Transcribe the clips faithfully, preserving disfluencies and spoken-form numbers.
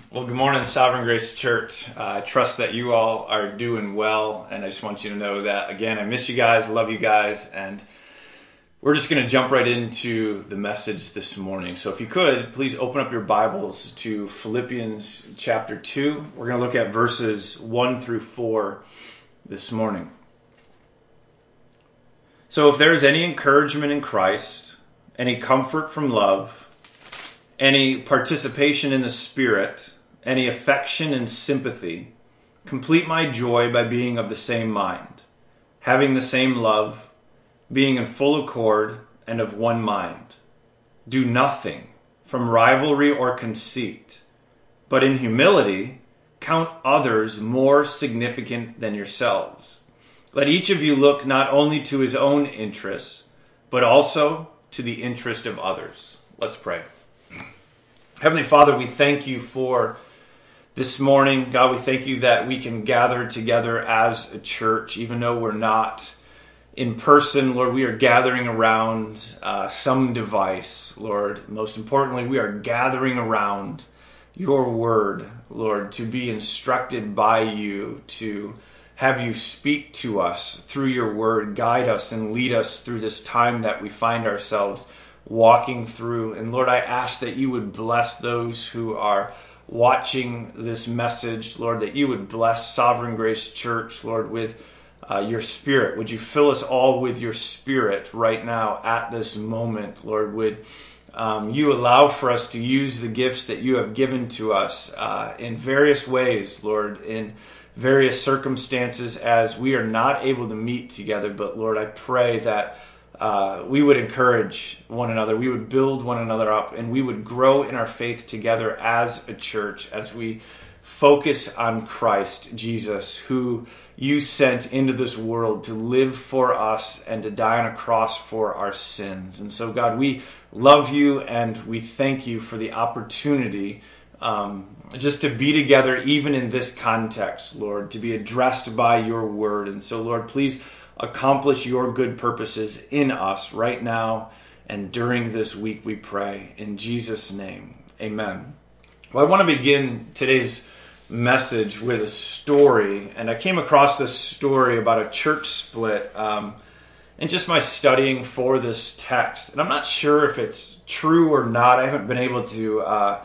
Well, good morning, Sovereign Grace Church. Uh, I trust that you all are doing well, and I just want you to know that, again, I miss you guys, love you guys, and we're just going to jump right into the message this morning. So if you could, please open up your Bibles to Philippians chapter two. We're going to look at verses one through four this morning. So if there is any encouragement in Christ, any comfort from love, any participation in the Spirit, any affection and sympathy, complete my joy by being of the same mind, having the same love, being in full accord and of one mind. Do nothing from rivalry or conceit, but in humility count others more significant than yourselves. Let each of you look not only to his own interests, but also to the interest of others. Let's pray. Heavenly Father, we thank you for this morning. God, we thank you that we can gather together as a church, even though we're not in person. Lord, we are gathering around uh, some device. Lord, most importantly, we are gathering around your word, Lord, to be instructed by you, to have you speak to us through your word, guide us and lead us through this time that we find ourselves walking through. And Lord, I ask that you would bless those who are watching this message, Lord, that you would bless Sovereign Grace Church, Lord, with uh, your Spirit. Would you fill us all with your Spirit right now at this moment, Lord? Would um, you allow for us to use the gifts that you have given to us uh, in various ways, Lord, in various circumstances as we are not able to meet together. But Lord, I pray that Uh, we would encourage one another, we would build one another up, and we would grow in our faith together as a church as we focus on Christ Jesus, who you sent into this world to live for us and to die on a cross for our sins. And so, God, we love you and we thank you for the opportunity um, just to be together, even in this context, Lord, to be addressed by your word. And so, Lord, please accomplish your good purposes in us right now and during this week, we pray. In Jesus' name, amen. Well, I want to begin today's message with a story, and I came across this story about a church split um, in just my studying for this text. And I'm not sure if it's true or not. I haven't been able to uh,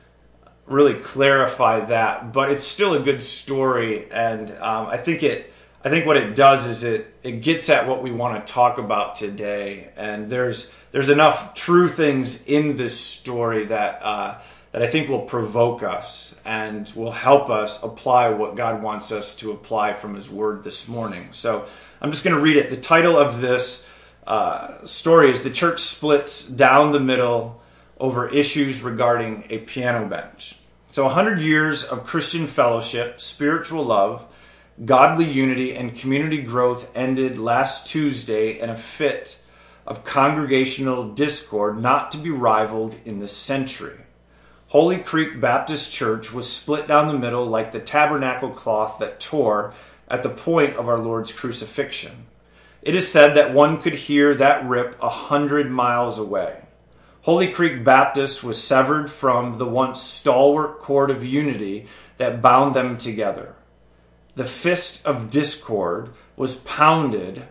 really clarify that, but it's still a good story, and um, I think it I think what it does is it, it gets at what we want to talk about today. And there's there's enough true things in this story that uh, that I think will provoke us and will help us apply what God wants us to apply from his word this morning. So I'm just going to read it. The title of this uh, story is "The Church Splits Down the Middle Over Issues Regarding a Piano Bench." So one hundred years of Christian fellowship, spiritual love, godly unity, and community growth ended last Tuesday in a fit of congregational discord not to be rivaled in the century. Holy Creek Baptist Church was split down the middle like the tabernacle cloth that tore at the point of our Lord's crucifixion. It is said that one could hear that rip a hundred miles away. Holy Creek Baptist was severed from the once stalwart cord of unity that bound them together. The fist of discord was pounded,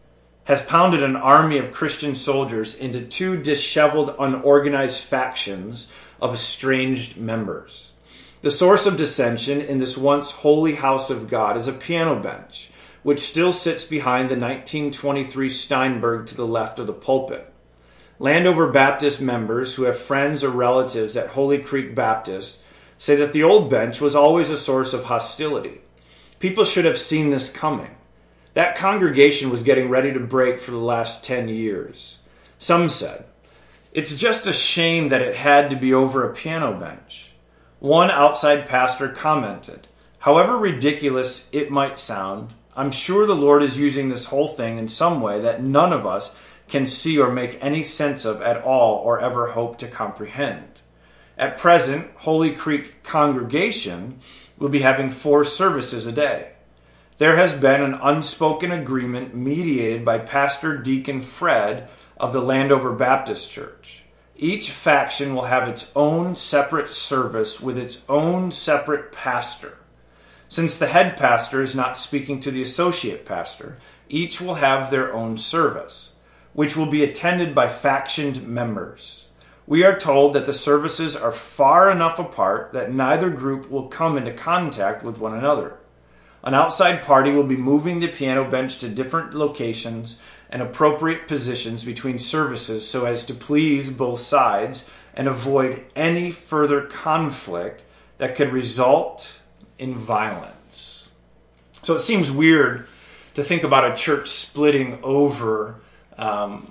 has pounded an army of Christian soldiers into two disheveled, unorganized factions of estranged members. The source of dissension in this once holy house of God is a piano bench, which still sits behind the nineteen twenty-three Steinberg to the left of the pulpit. Landover Baptist members who have friends or relatives at Holy Creek Baptist say that the old bench was always a source of hostility. People should have seen this coming. That congregation was getting ready to break for the last ten years. Some said, "It's just a shame that it had to be over a piano bench." One outside pastor commented, "However ridiculous it might sound, I'm sure the Lord is using this whole thing in some way that none of us can see or make any sense of at all or ever hope to comprehend. At present, Holy Creek congregation will be having four services a day. There has been an unspoken agreement mediated by Pastor Deacon Fred of the Landover Baptist Church. Each faction will have its own separate service with its own separate pastor. Since the head pastor is not speaking to the associate pastor, each will have their own service, which will be attended by factioned members. We are told that the services are far enough apart that neither group will come into contact with one another. An outside party will be moving the piano bench to different locations and appropriate positions between services so as to please both sides and avoid any further conflict that could result in violence. So it seems weird to think about a church splitting over um,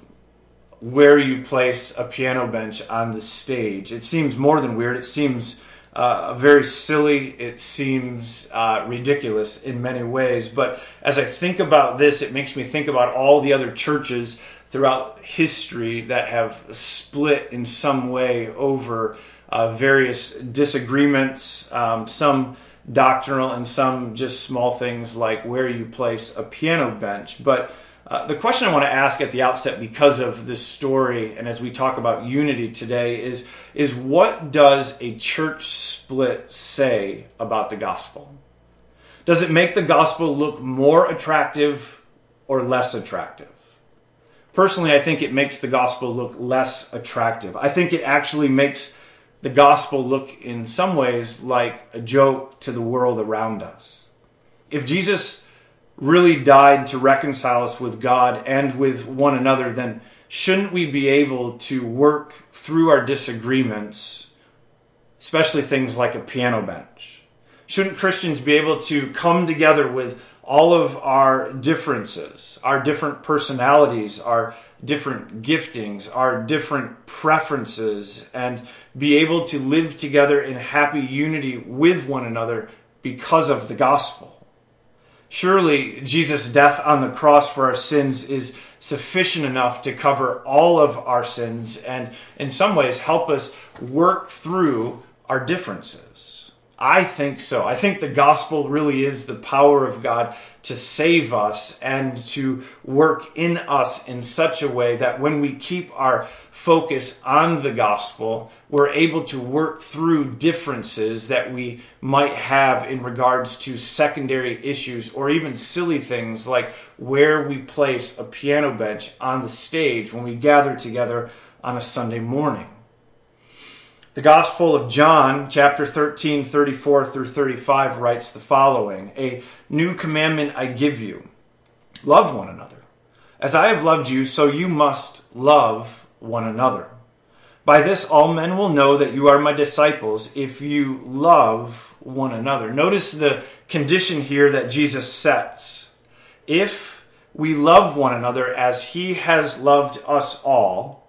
where you place a piano bench on the stage. It seems more than weird. It seems Uh, very silly. It seems uh, ridiculous in many ways. But as I think about this, it makes me think about all the other churches throughout history that have split in some way over uh, various disagreements, um, some doctrinal and some just small things like where you place a piano bench. But Uh, the question I want to ask at the outset, because of this story and as we talk about unity today, is, is what does a church split say about the gospel? Does it make the gospel look more attractive or less attractive? Personally, I think it makes the gospel look less attractive. I think it actually makes the gospel look in some ways like a joke to the world around us. If Jesus really died to reconcile us with God and with one another, then shouldn't we be able to work through our disagreements, especially things like a piano bench? Shouldn't Christians be able to come together with all of our differences, our different personalities, our different giftings, our different preferences, and be able to live together in happy unity with one another because of the gospel? Surely Jesus' death on the cross for our sins is sufficient enough to cover all of our sins and in some ways help us work through our differences. I think so. I think the gospel really is the power of God to save us and to work in us in such a way that when we keep our focus on the gospel, we're able to work through differences that we might have in regards to secondary issues or even silly things like where we place a piano bench on the stage when we gather together on a Sunday morning. The Gospel of John, chapter thirteen, thirty-four through thirty-five, writes the following: "A new commandment I give you, love one another. As I have loved you, so you must love one another. By this all men will know that you are my disciples, if you love one another." Notice the condition here that Jesus sets. If we love one another as he has loved us all,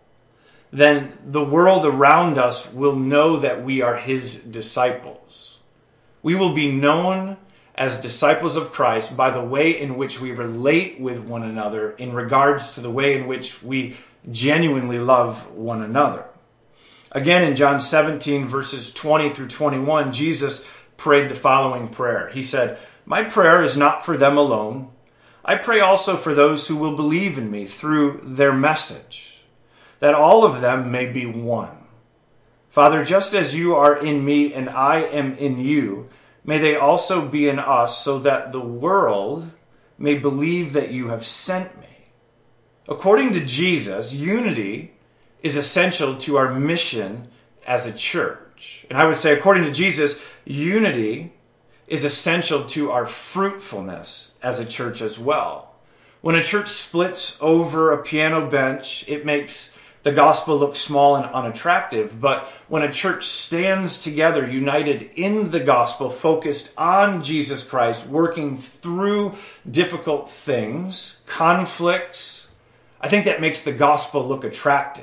then the world around us will know that we are his disciples. We will be known as disciples of Christ by the way in which we relate with one another in regards to the way in which we genuinely love one another. Again, in John seventeen, verses twenty through twenty-one, Jesus prayed the following prayer. He said, "My prayer is not for them alone. I pray also for those who will believe in me through their message, that all of them may be one. Father, just as you are in me and I am in you, may they also be in us, so that the world may believe that you have sent me." According to Jesus, unity is essential to our mission as a church. And I would say, according to Jesus, unity is essential to our fruitfulness as a church as well. When a church splits over a piano bench, it makes the gospel looks small and unattractive. But when a church stands together, united in the gospel, focused on Jesus Christ, working through difficult things, conflicts, I think that makes the gospel look attractive.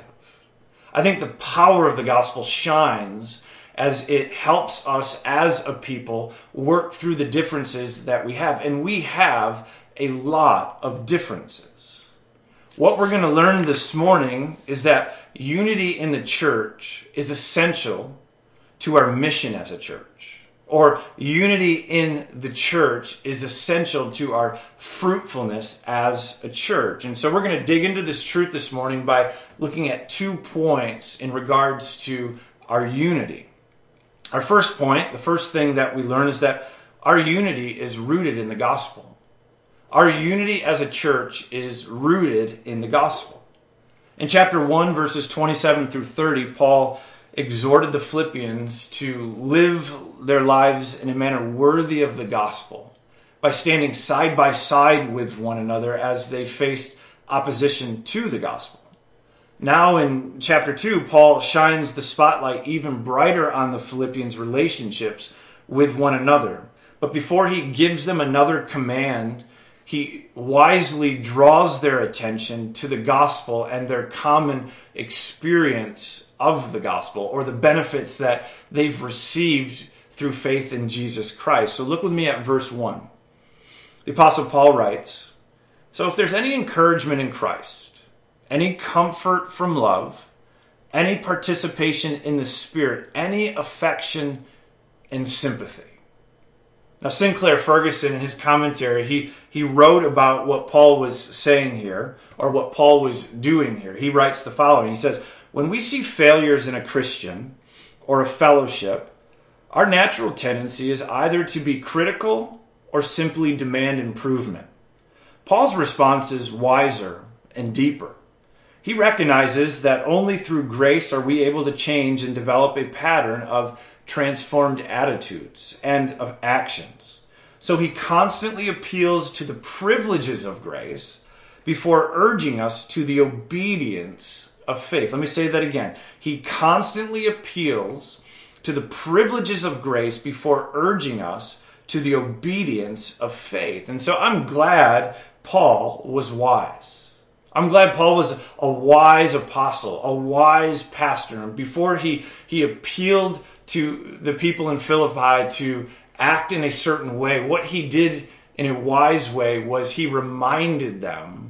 I think the power of the gospel shines as it helps us as a people work through the differences that we have. And we have a lot of differences. What we're going to learn this morning is that unity in the church is essential to our mission as a church. or unity in the church is essential to our fruitfulness as a church. And so we're going to dig into this truth this morning by looking at two points in regards to our unity. Our first point, the first thing that we learn is that our unity is rooted in the gospel. Our unity as a church is rooted in the gospel. In chapter one, verses twenty-seven through thirty, Paul exhorted the Philippians to live their lives in a manner worthy of the gospel by standing side by side with one another as they faced opposition to the gospel. Now in chapter two, Paul shines the spotlight even brighter on the Philippians' relationships with one another. But before he gives them another command, he wisely draws their attention to the gospel and their common experience of the gospel, or the benefits that they've received through faith in Jesus Christ. So look with me at verse one. The Apostle Paul writes, "So if there's any encouragement in Christ, any comfort from love, any participation in the Spirit, any affection and sympathy." Now, Sinclair Ferguson, in his commentary, he, he wrote about what Paul was saying here, or what Paul was doing here. He writes the following. He says, "When we see failures in a Christian or a fellowship, our natural tendency is either to be critical or simply demand improvement. Paul's response is wiser and deeper. He recognizes that only through grace are we able to change and develop a pattern of transformed attitudes and of actions. So he constantly appeals to the privileges of grace before urging us to the obedience of faith." Let me say that again. He constantly appeals to the privileges of grace before urging us to the obedience of faith. And so I'm glad Paul was wise. I'm glad Paul was a wise apostle, a wise pastor. And before he, he appealed to the people in Philippi to act in a certain way, what he did in a wise way was he reminded them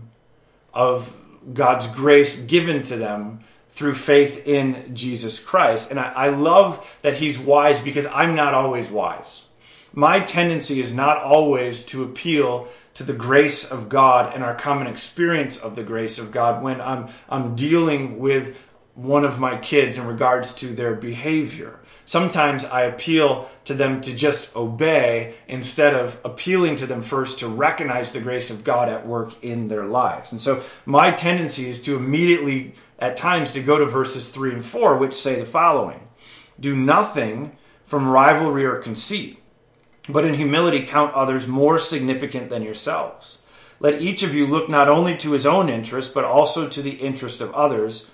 of God's grace given to them through faith in Jesus Christ. And I, I love that he's wise because I'm not always wise. My tendency is not always to appeal to the grace of God and our common experience of the grace of God when I'm, I'm dealing with one of my kids in regards to their behavior. Sometimes I appeal to them to just obey instead of appealing to them first to recognize the grace of God at work in their lives. And so my tendency is to immediately, at times, to go to verses three and four, which say the following: "Do nothing from rivalry or conceit, but in humility count others more significant than yourselves. Let each of you look not only to his own interest, but also to the interest of others."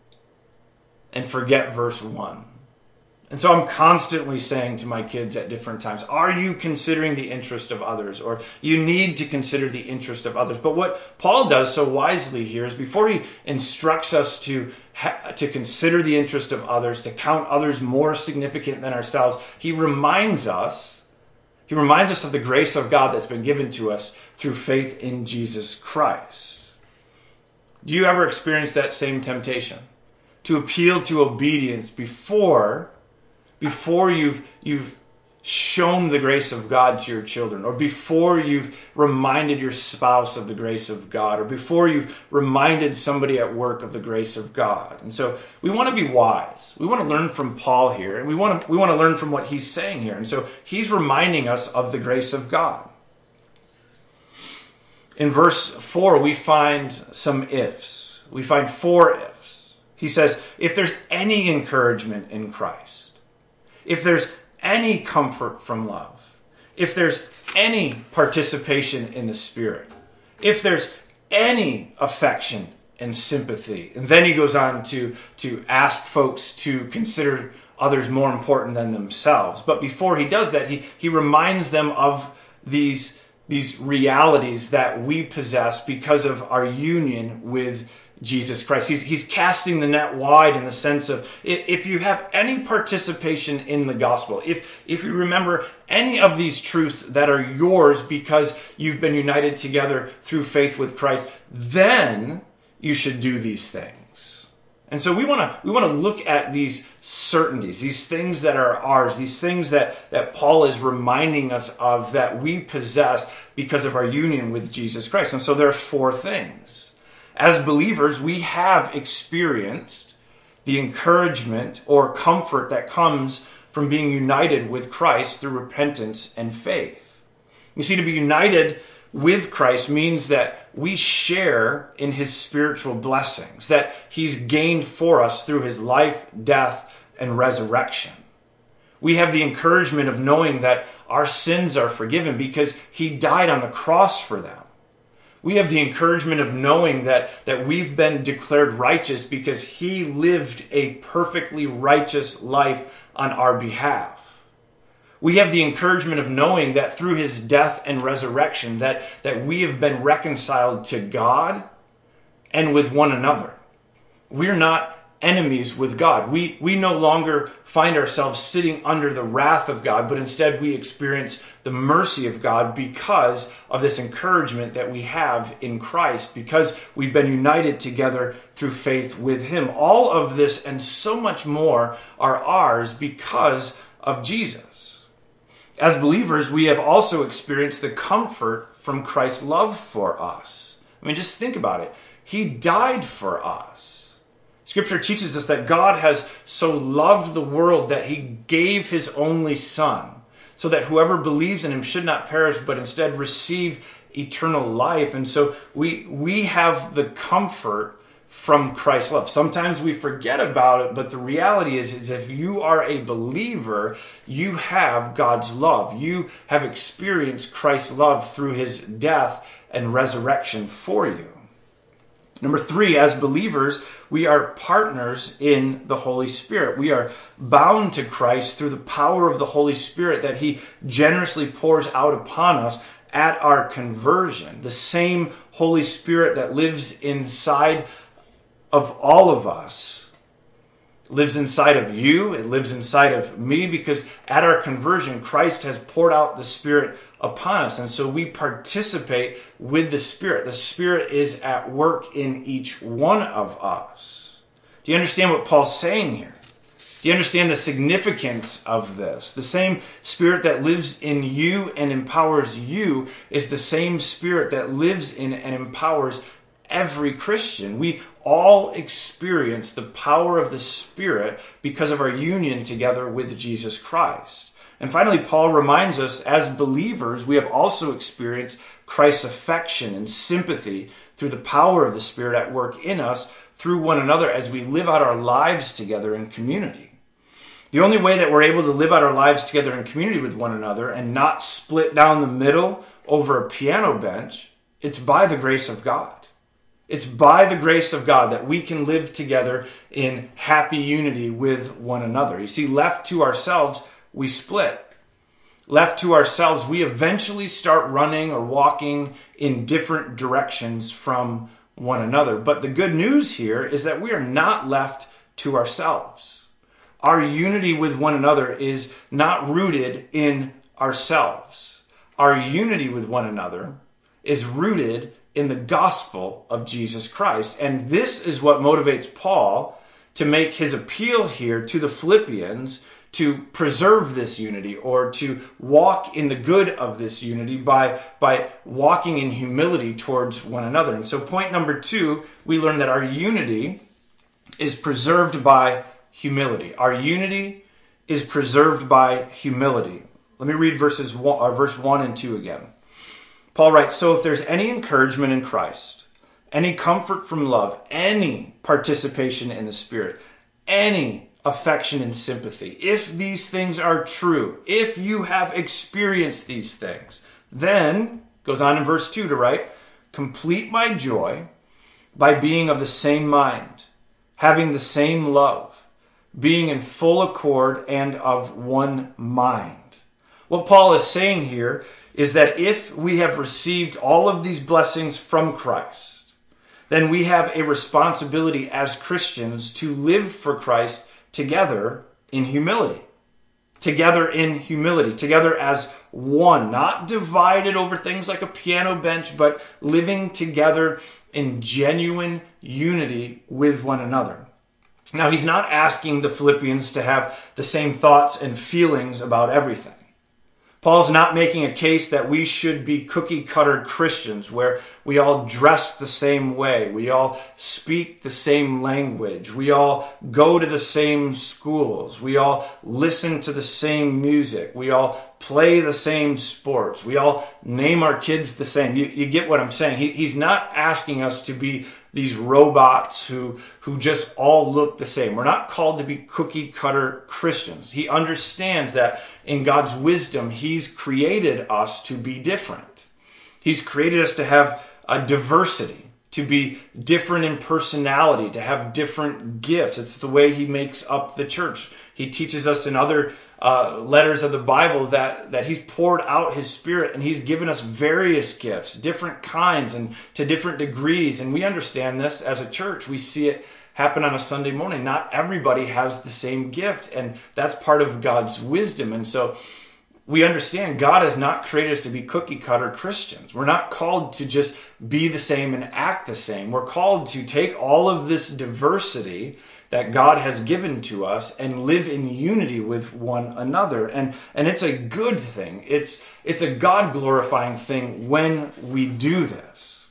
And forget verse one. And so I'm constantly saying to my kids at different times, are you considering the interest of others? Or you need to consider the interest of others. But what Paul does so wisely here is before he instructs us to, ha- to consider the interest of others, to count others more significant than ourselves, he reminds us, he reminds us of the grace of God that's been given to us through faith in Jesus Christ. Do you ever experience that same temptation? To appeal to obedience before Before you've you've shown the grace of God to your children, or before you've reminded your spouse of the grace of God, or before you've reminded somebody at work of the grace of God. And so we want to be wise. We want to learn from Paul here, and we want to we want to learn from what he's saying here. And so he's reminding us of the grace of God. In verse four, we find some ifs. We find four ifs. He says, if there's any encouragement in Christ, if there's any comfort from love, if there's any participation in the Spirit, if there's any affection and sympathy. And then he goes on to, to ask folks to consider others more important than themselves. But before he does that, he, he reminds them of these, these realities that we possess because of our union with Jesus Christ. He's, he's casting the net wide in the sense of, if you have any participation in the gospel, if, if you remember any of these truths that are yours because you've been united together through faith with Christ, then you should do these things. And so we want to we want to look at these certainties, these things that are ours, these things that, that Paul is reminding us of that we possess because of our union with Jesus Christ. And so there are four things. As believers, we have experienced the encouragement or comfort that comes from being united with Christ through repentance and faith. You see, to be united with Christ means that we share in his spiritual blessings, that he's gained for us through his life, death, and resurrection. We have the encouragement of knowing that our sins are forgiven because he died on the cross for them. We have the encouragement of knowing that, that we've been declared righteous because he lived a perfectly righteous life on our behalf. We have the encouragement of knowing that through his death and resurrection that, that we have been reconciled to God and with one another. We're not enemies with God. We, we no longer find ourselves sitting under the wrath of God, but instead we experience the mercy of God because of this encouragement that we have in Christ, because we've been united together through faith with him. All of this and so much more are ours because of Jesus. As believers, we have also experienced the comfort from Christ's love for us. I mean, just think about it. He died for us. Scripture teaches us that God has so loved the world that he gave his only Son, so that whoever believes in him should not perish, but instead receive eternal life. And so we, we have the comfort from Christ's love. Sometimes we forget about it, but the reality is, is if you are a believer, you have God's love. You have experienced Christ's love through his death and resurrection for you. Number three, as believers, we are partners in the Holy Spirit. We are bound to Christ through the power of the Holy Spirit that he generously pours out upon us at our conversion. The same Holy Spirit that lives inside of all of us lives inside of you. It lives inside of me because at our conversion, Christ has poured out the Spirit upon us. And so we participate with the Spirit. The Spirit is at work in each one of us. Do you understand what Paul's saying here? Do you understand the significance of this? The same Spirit that lives in you and empowers you is the same Spirit that lives in and empowers every Christian. We all experience the power of the Spirit because of our union together with Jesus Christ. And finally, Paul reminds us, as believers, we have also experienced Christ's affection and sympathy through the power of the Spirit at work in us through one another as we live out our lives together in community. The only way that we're able to live out our lives together in community with one another and not split down the middle over a piano bench, it's by the grace of God. It's by the grace of God that we can live together in happy unity with one another. You see, left to ourselves, we split. Left to ourselves, we eventually start running or walking in different directions from one another. But the good news here is that we are not left to ourselves. Our unity with one another is not rooted in ourselves. Our unity with one another is rooted in the gospel of Jesus Christ. And this is what motivates Paul to make his appeal here to the Philippians to preserve this unity or to walk in the good of this unity by, by walking in humility towards one another. And so point number two, we learn that our unity is preserved by humility. Our unity is preserved by humility. Let me read verses one, or verse one and two again. Paul writes, "So if there's any encouragement in Christ, any comfort from love, any participation in the Spirit, any affection and sympathy, if these things are true, if you have experienced these things, then," goes on in verse two to write, "complete my joy by being of the same mind, having the same love, being in full accord and of one mind." What Paul is saying here is that if we have received all of these blessings from Christ, then we have a responsibility as Christians to live for Christ together in humility. Together in humility. Together as one. Not divided over things like a piano bench, but living together in genuine unity with one another. Now, he's not asking the Philippians to have the same thoughts and feelings about everything. Paul's not making a case that we should be cookie-cutter Christians where we all dress the same way, we all speak the same language, we all go to the same schools, we all listen to the same music, we all play the same sports, we all name our kids the same. You, you get what I'm saying? He, he's not asking us to be these robots who, who just all look the same. We're not called to be cookie-cutter Christians. He understands that in God's wisdom, he's created us to be different. He's created us to have a diversity, to be different in personality, to have different gifts. It's the way he makes up the church. He teaches us in other uh, letters of the Bible that, that he's poured out his Spirit and he's given us various gifts, different kinds and to different degrees. And we understand this as a church. We see it happen on a Sunday morning. Not everybody has the same gift, and that's part of God's wisdom. And so we understand God has not created us to be cookie-cutter Christians. We're not called to just be the same and act the same. We're called to take all of this diversity that God has given to us and live in unity with one another. And, and it's a good thing. It's, it's a God-glorifying thing when we do this.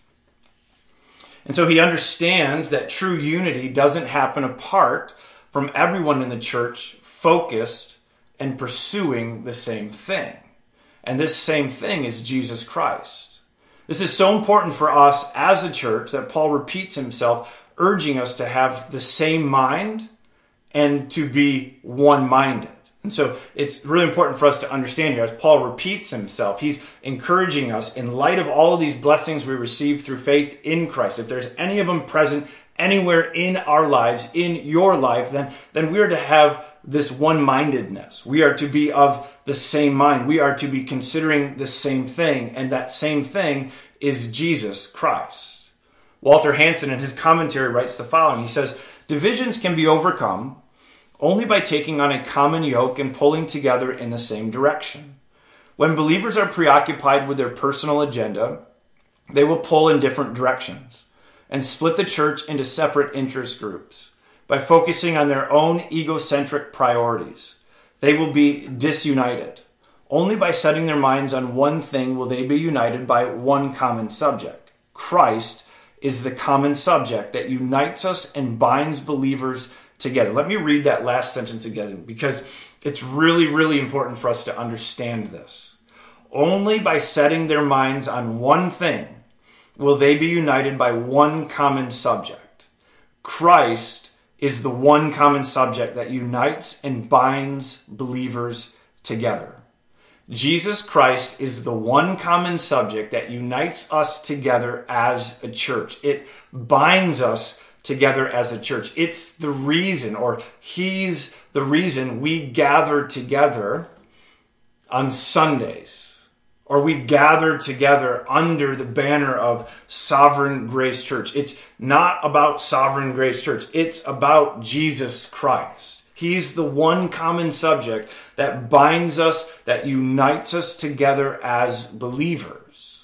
And so he understands that true unity doesn't happen apart from everyone in the church focused and pursuing the same thing. And this same thing is Jesus Christ. This is so important for us as a church that Paul repeats himself, urging us to have the same mind and to be one-minded. And so it's really important for us to understand here, as Paul repeats himself, he's encouraging us in light of all of these blessings we receive through faith in Christ. If there's any of them present anywhere in our lives, in your life, then, then we are to have this one-mindedness. We are to be of the same mind. We are to be considering the same thing, and that same thing is Jesus Christ. Walter Hansen, in his commentary, writes the following. He says, "Divisions can be overcome only by taking on a common yoke and pulling together in the same direction. When believers are preoccupied with their personal agenda, they will pull in different directions and split the church into separate interest groups. By focusing on their own egocentric priorities, they will be disunited. Only by setting their minds on one thing will they be united by one common subject. Christ is the common subject that unites us and binds believers together." Let me read that last sentence again, because it's really, really important for us to understand this. Only by setting their minds on one thing will they be united by one common subject. Christ is the one common subject that unites and binds believers together. Jesus Christ is the one common subject that unites us together as a church. It binds us together as a church. It's the reason, or he's the reason we gather together on Sundays, or we gather together under the banner of Sovereign Grace Church. It's not about Sovereign Grace Church. It's about Jesus Christ. He's the one common subject that binds us, that unites us together as believers.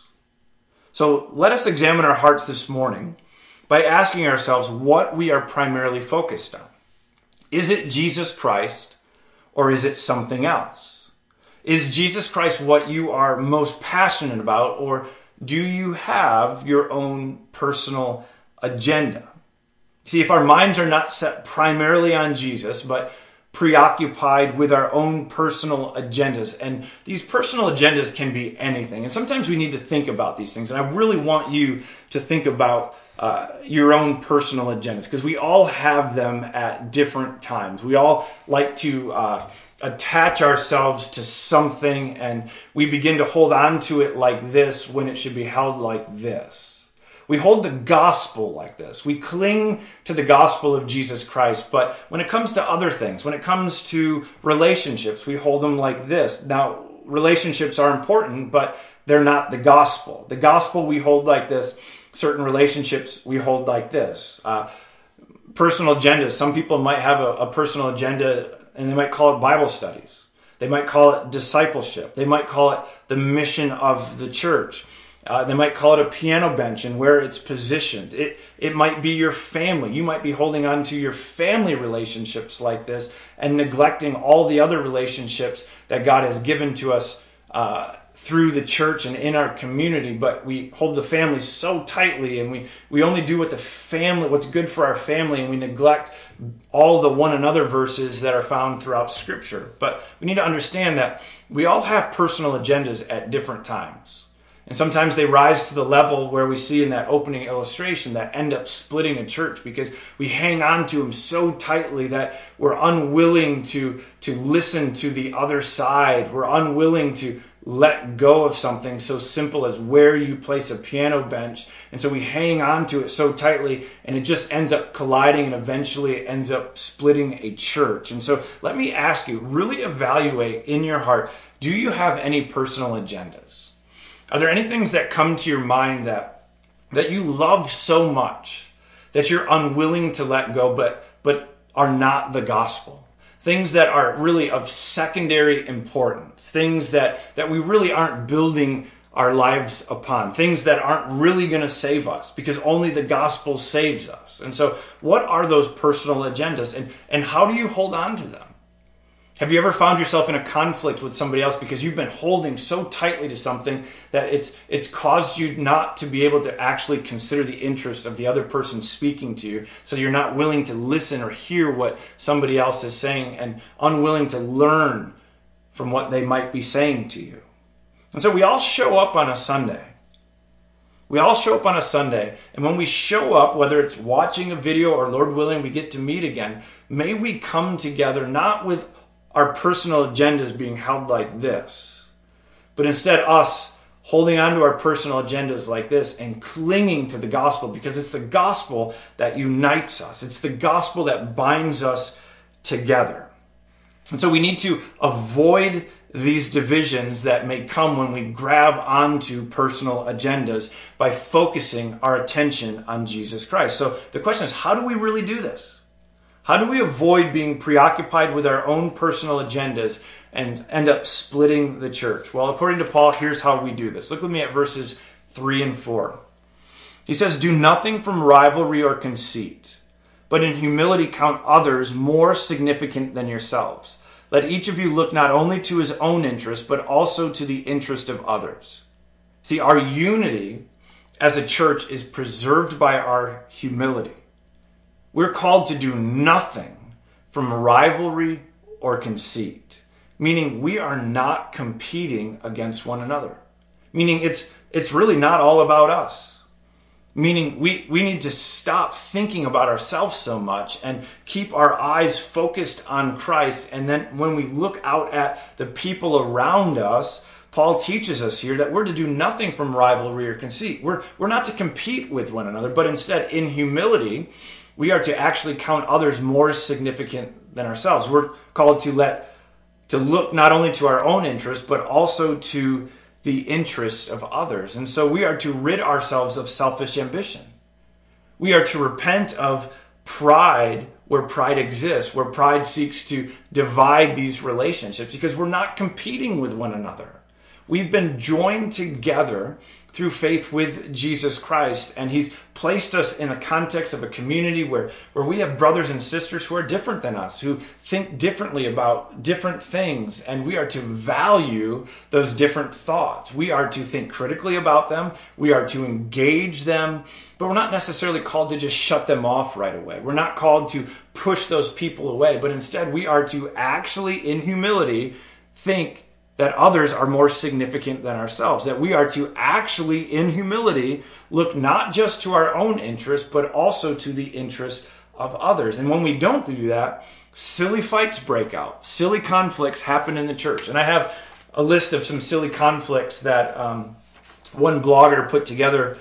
So let us examine our hearts this morning by asking ourselves what we are primarily focused on. Is it Jesus Christ, or is it something else? Is Jesus Christ what you are most passionate about, or do you have your own personal agenda? See, if our minds are not set primarily on Jesus, but preoccupied with our own personal agendas, and these personal agendas can be anything, and sometimes we need to think about these things, and I really want you to think about uh, your own personal agendas, because we all have them at different times. We all like to uh, attach ourselves to something, and we begin to hold on to it like this when it should be held like this. We hold the gospel like this. We cling to the gospel of Jesus Christ. But when it comes to other things, when it comes to relationships, we hold them like this. Now, relationships are important, but they're not the gospel. The gospel we hold like this. Certain relationships we hold like this. Uh, personal agendas. Some people might have a, a personal agenda, and they might call it Bible studies. They might call it discipleship. They might call it the mission of the church. Uh, they might call it a piano bench and where it's positioned. It it might be your family. You might be holding on to your family relationships like this and neglecting all the other relationships that God has given to us uh, through the church and in our community. But we hold the family so tightly, and we, we only do what the family, what's good for our family, and we neglect all the one another verses that are found throughout Scripture. But we need to understand that we all have personal agendas at different times. And sometimes they rise to the level where we see in that opening illustration that end up splitting a church because we hang on to them so tightly that we're unwilling to, to listen to the other side. We're unwilling to let go of something so simple as where you place a piano bench. And so we hang on to it so tightly, and it just ends up colliding, and eventually it ends up splitting a church. And so let me ask you, really evaluate in your heart, do you have any personal agendas? Are there any things that come to your mind that that you love so much that you're unwilling to let go, but but are not the gospel? Things that are really of secondary importance, things that, that we really aren't building our lives upon, things that aren't really going to save us because only the gospel saves us. And so what are those personal agendas, and, and how do you hold on to them? Have you ever found yourself in a conflict with somebody else because you've been holding so tightly to something that it's it's caused you not to be able to actually consider the interest of the other person speaking to you, so you're not willing to listen or hear what somebody else is saying and unwilling to learn from what they might be saying to you? And so we all show up on a Sunday. We all show up on a Sunday, and when we show up, whether it's watching a video or, Lord willing, we get to meet again, may we come together not with our personal agendas being held like this, but instead us holding on to our personal agendas like this and clinging to the gospel, because it's the gospel that unites us. It's the gospel that binds us together. And so we need to avoid these divisions that may come when we grab onto personal agendas by focusing our attention on Jesus Christ. So the question is, how do we really do this? How do we avoid being preoccupied with our own personal agendas and end up splitting the church? Well, according to Paul, here's how we do this. Look with me at verses three and four. He says, "Do nothing from rivalry or conceit, but in humility count others more significant than yourselves. Let each of you look not only to his own interest, but also to the interest of others." See, our unity as a church is preserved by our humility. We're called to do nothing from rivalry or conceit, meaning we are not competing against one another, meaning it's it's really not all about us, meaning we, we need to stop thinking about ourselves so much and keep our eyes focused on Christ. And then when we look out at the people around us, Paul teaches us here that we're to do nothing from rivalry or conceit. We're, we're not to compete with one another, but instead in humility, we are to actually count others more significant than ourselves. We're called to let to look not only to our own interests, but also to the interests of others. And so we are to rid ourselves of selfish ambition. We are to repent of pride where pride exists, where pride seeks to divide these relationships, because we're not competing with one another. We've been joined together through faith with Jesus Christ, and he's placed us in a context of a community where, where we have brothers and sisters who are different than us, who think differently about different things, and we are to value those different thoughts. We are to think critically about them, we are to engage them, but we're not necessarily called to just shut them off right away. We're not called to push those people away, but instead we are to actually, in humility, think that others are more significant than ourselves, that we are to actually, in humility, look not just to our own interests, but also to the interests of others. And when we don't do that, silly fights break out. Silly conflicts happen in the church. And I have a list of some silly conflicts that um, one blogger put together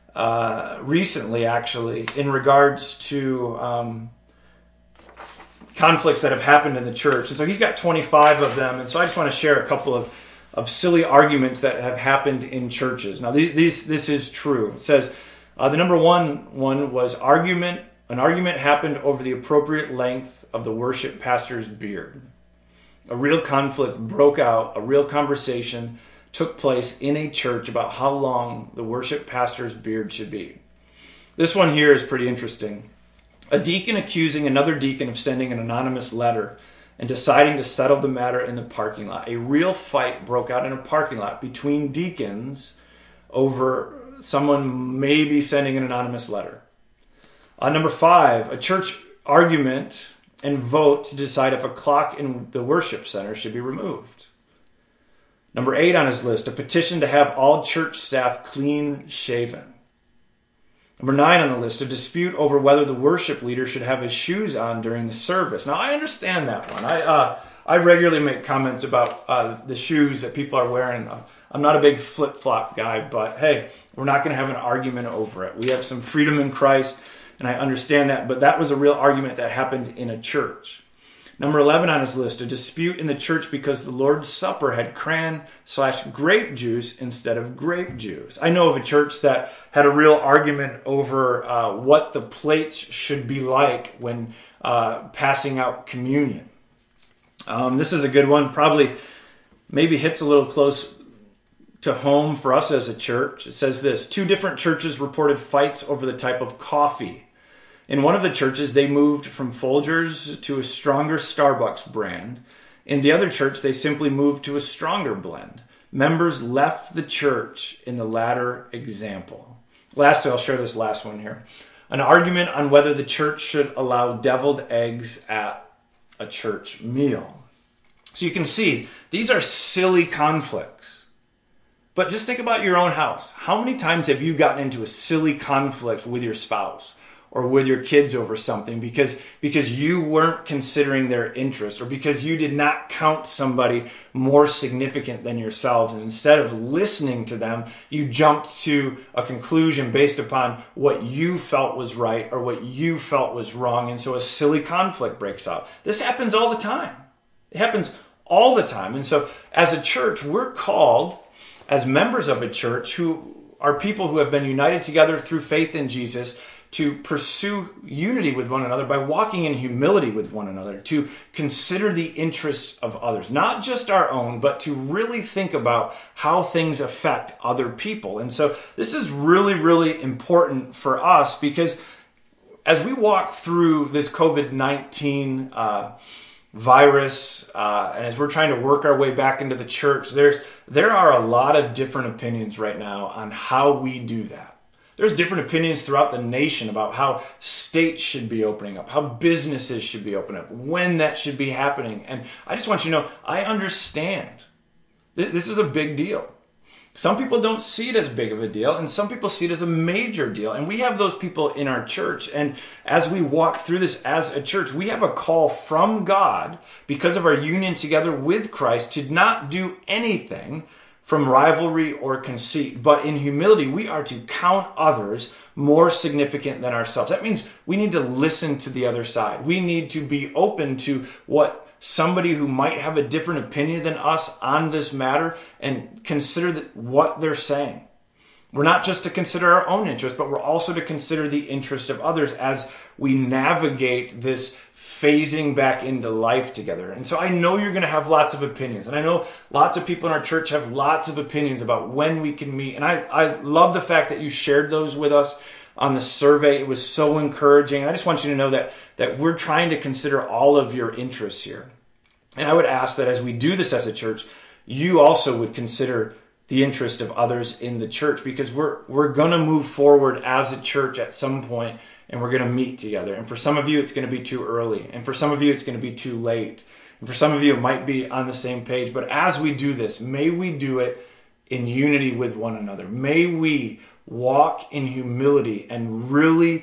uh, recently, actually, in regards to Um, conflicts that have happened in the church. And so he's got twenty-five of them. And so I just want to share a couple of, of silly arguments that have happened in churches. Now, these, these this is true. It says uh, the number one one was argument. An argument happened over the appropriate length of the worship pastor's beard. A real conflict broke out, a real conversation took place in a church about how long the worship pastor's beard should be. This one here is pretty interesting. A deacon accusing another deacon of sending an anonymous letter and deciding to settle the matter in the parking lot. A real fight broke out in a parking lot between deacons over someone maybe sending an anonymous letter. Uh, number five, a church argument and vote to decide if a clock in the worship center should be removed. Number eight on his list, a petition to have all church staff clean shaven. Number nine on the list, a dispute over whether the worship leader should have his shoes on during the service. Now, I understand that one. I uh, I regularly make comments about uh, the shoes that people are wearing. I'm not a big flip-flop guy, but hey, we're not going to have an argument over it. We have some freedom in Christ, and I understand that, but that was a real argument that happened in a church. Number eleven on his list, a dispute in the church because the Lord's Supper had cran slash grape juice instead of grape juice. I know of a church that had a real argument over uh, what the plates should be like when uh, passing out communion. Um, this is a good one. Probably maybe hits a little close to home for us as a church. It says this: two different churches reported fights over the type of coffee. In one of the churches, they moved from Folgers to a stronger Starbucks brand. In the other church, they simply moved to a stronger blend. Members left the church in the latter example. Lastly, I'll share this last one here. An argument on whether the church should allow deviled eggs at a church meal. So you can see, these are silly conflicts. But just think about your own house. How many times have you gotten into a silly conflict with your spouse or with your kids over something because because you weren't considering their interest, or because you did not count somebody more significant than yourselves, and instead of listening to them, you jumped to a conclusion based upon what you felt was right or what you felt was wrong, and so a silly conflict breaks out. This happens all the time. It happens all the time. And so as a church, we're called, as members of a church who are people who have been united together through faith in Jesus, to pursue unity with one another by walking in humility with one another, to consider the interests of others, not just our own, but to really think about how things affect other people. And so this is really, really important for us, because as we walk through this covid nineteen uh, virus, uh, and as we're trying to work our way back into the church, there's there are a lot of different opinions right now on how we do that. There's different opinions throughout the nation about how states should be opening up, how businesses should be opening up, when that should be happening. And I just want you to know, I understand. This is a big deal. Some people don't see it as big of a deal, and some people see it as a major deal. And we have those people in our church. And as we walk through this as a church, we have a call from God, because of our union together with Christ, to not do anything from rivalry or conceit, but in humility, we are to count others more significant than ourselves. That means we need to listen to the other side. We need to be open to what somebody who might have a different opinion than us on this matter, and consider that what they're saying. We're not just to consider our own interest, but we're also to consider the interest of others as we navigate this phasing back into life together. And so I know you're going to have lots of opinions. And I know lots of people in our church have lots of opinions about when we can meet. And I, I love the fact that you shared those with us on the survey. It was so encouraging. I just want you to know that, that we're trying to consider all of your interests here. And I would ask that as we do this as a church, you also would consider the interest of others in the church, because we're we're going to move forward as a church at some point, and we're going to meet together. And for some of you, it's going to be too early. And for some of you, it's going to be too late. And for some of you, it might be on the same page. But as we do this, may we do it in unity with one another. May we walk in humility and really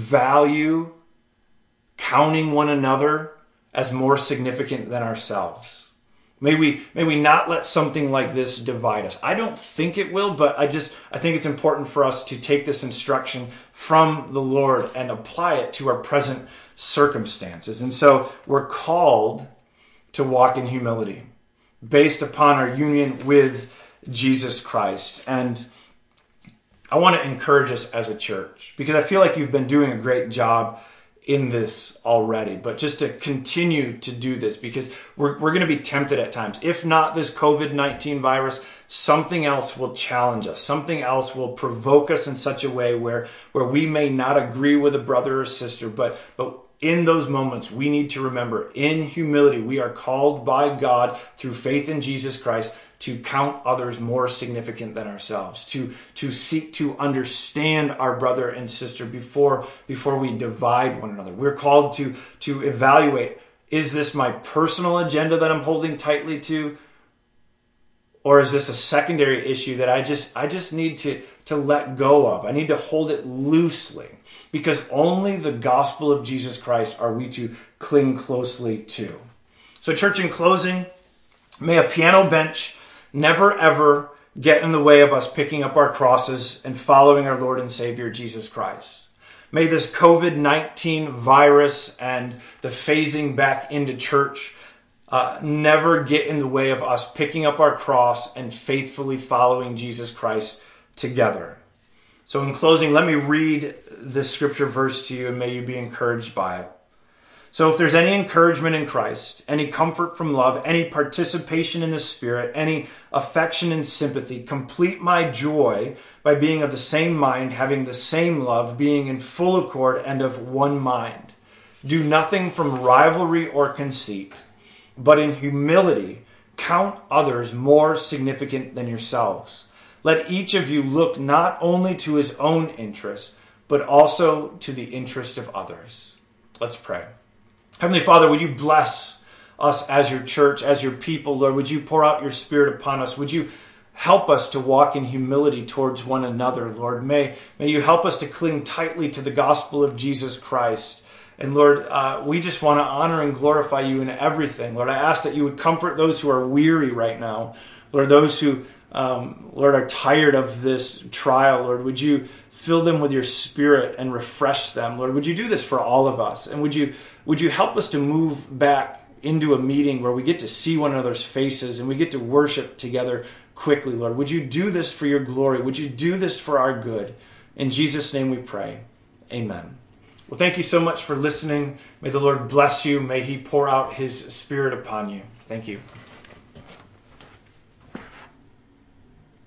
value counting one another as more significant than ourselves. May we may we not let something like this divide us. I don't think it will, but I just I think it's important for us to take this instruction from the Lord and apply it to our present circumstances. And so we're called to walk in humility based upon our union with Jesus Christ. And I want to encourage us as a church, because I feel like you've been doing a great job in this already, but just to continue to do this, because we're, we're going to be tempted at times. If not this COVID nineteen virus, something else will challenge us. Something else will provoke us in such a way where, where we may not agree with a brother or sister, but, but in those moments, we need to remember, in humility, we are called by God through faith in Jesus Christ to count others more significant than ourselves, to, to seek to understand our brother and sister before, before we divide one another. We're called to, to evaluate, is this my personal agenda that I'm holding tightly to? Or is this a secondary issue that I just, I just need to, to let go of? I need to hold it loosely, because only the gospel of Jesus Christ are we to cling closely to. So church, in closing, may a piano bench never ever get in the way of us picking up our crosses and following our Lord and Savior Jesus Christ. May this COVID nineteen virus and the phasing back into church uh, never get in the way of us picking up our cross and faithfully following Jesus Christ together. So in closing, let me read this scripture verse to you, and may you be encouraged by it. So if there's any encouragement in Christ, any comfort from love, any participation in the Spirit, any affection and sympathy, complete my joy by being of the same mind, having the same love, being in full accord and of one mind. Do nothing from rivalry or conceit, but in humility count others more significant than yourselves. Let each of you look not only to his own interest, but also to the interest of others. Let's pray. Heavenly Father, would you bless us as your church, as your people, Lord? Would you pour out your Spirit upon us? Would you help us to walk in humility towards one another, Lord? May, may you help us to cling tightly to the gospel of Jesus Christ. And Lord, uh, we just want to honor and glorify you in everything. Lord, I ask that you would comfort those who are weary right now. Lord, those who, um, Lord, are tired of this trial, Lord, would you fill them with your Spirit and refresh them. Lord, would you do this for all of us? And would you would you help us to move back into a meeting where we get to see one another's faces and we get to worship together quickly, Lord? Would you do this for your glory? Would you do this for our good? In Jesus' name we pray. Amen. Well, thank you so much for listening. May the Lord bless you. May he pour out his Spirit upon you. Thank you.